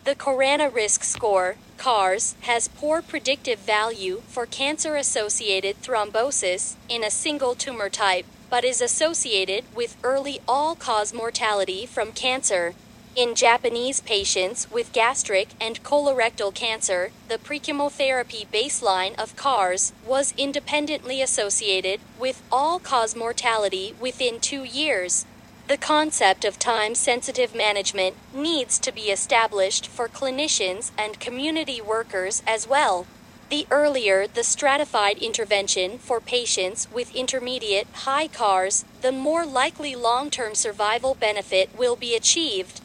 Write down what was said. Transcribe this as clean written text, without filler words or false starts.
The Khorana Risk Score, CARS, has poor predictive value for cancer-associated thrombosis in a single tumor type, but is associated with early all-cause mortality from cancer. In Japanese patients with gastric and colorectal cancer, the pre-chemotherapy baseline of CARS was independently associated with all-cause mortality within 2 years. The concept of time-sensitive management needs to be established for clinicians and community workers as well. The earlier the stratified intervention for patients with intermediate high CARS, the more likely long-term survival benefit will be achieved.